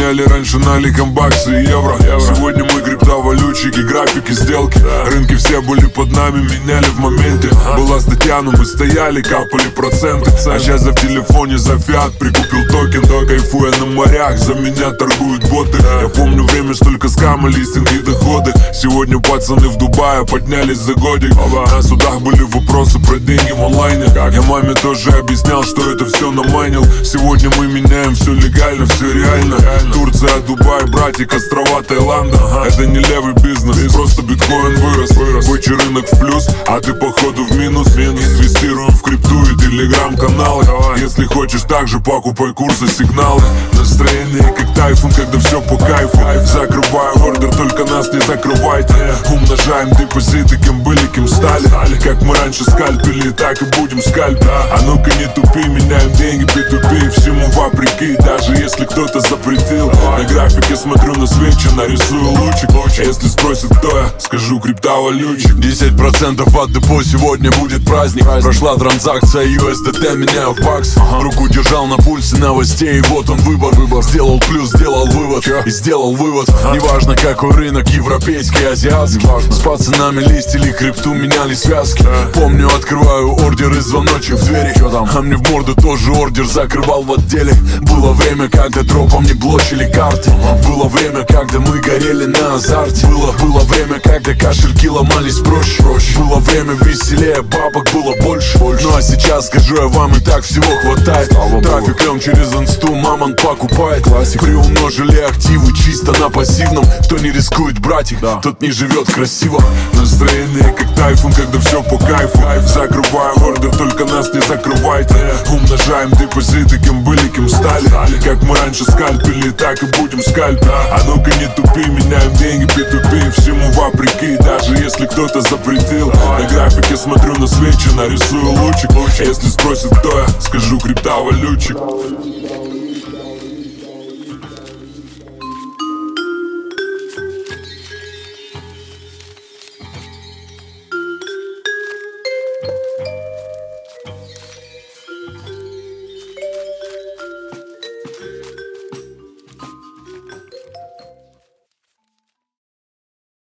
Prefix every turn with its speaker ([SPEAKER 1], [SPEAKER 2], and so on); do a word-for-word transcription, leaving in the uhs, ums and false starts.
[SPEAKER 1] меняли раньше наликом баксы и евро. Сегодня мы криптовалютчики, графики, сделки. Рынки все были под нами, меняли в моменте. Была статья, но мы стояли, капали проценты. А сейчас я в телефоне за фиат прикупил токен. Кайфуя на морях, за меня торгуют боты. Я помню время, столько скама, листинги и доходы. Сегодня пацаны в Дубае поднялись за годик. На судах были вопросы про деньги в онлайне. Я маме тоже объяснял, что это все намайнил. Сегодня мы меняем все легально, все реально. Турция, Дубай, братик, острова Таиланда. Это не левый бизнес, просто биткоин вырос. Бычий рынок в плюс, а ты походу в минус. Инвестируем в крипту и телеграм-каналы. Если хочешь также, покупай курсы, сигналы. Настроение как тайфун, когда все по кайфу. Закрываю ордер, только нас не закрывайте. Умножаем депозиты, кем были, кем стали. Как мы раньше скальпили, так и будем скальпить. А ну-ка не тупи, меняем деньги пи ту пи. Всему вопреки, даже если кто-то запретил. На графике смотрю на свечи, нарисую лучик. Если спросят, кто я, скажу криптовалютчик.
[SPEAKER 2] Десять процентов от депо, сегодня будет праздник. Прошла транзакция, ю эс ди ти меняю в бакс. Руку держал на пульсе новостей, и вот он выбор. Сделал плюс, сделал вывод и сделал вывод. Неважно какой рынок, европейский, азиатский. С пацанами листили крипту, меняли связки. Помню, открываю ордер и звоночек в двери. А мне в морду тоже ордер закрывал в отделе. Было время, когда дропом не блочили карты. Было время, когда мы горели на азарте. Было, было время, когда кошельки ломались проще. Было время веселее, бабок было больше. Ну а сейчас, скажу я вам, и так всего хватает. Трафик лем через инсту, мамон покупает. Приумножили активы чисто на пассивном. Кто не рискует, братик, тот не живет красиво.
[SPEAKER 1] Настроение как тайфун, когда все по кайфу. Закрываю ордер, только нас не закрывайте. Умножаем депозиты, кем были, кем стали. Как мы раньше скальпили, так и будем скальпить. А ну-ка не тупи, меняем деньги пи ту пи. Всему вопреки, даже если кто-то запретил. На графике смотрю на свечи, нарисую лучик. Если спросят, кто я, скажу криптовалютчик.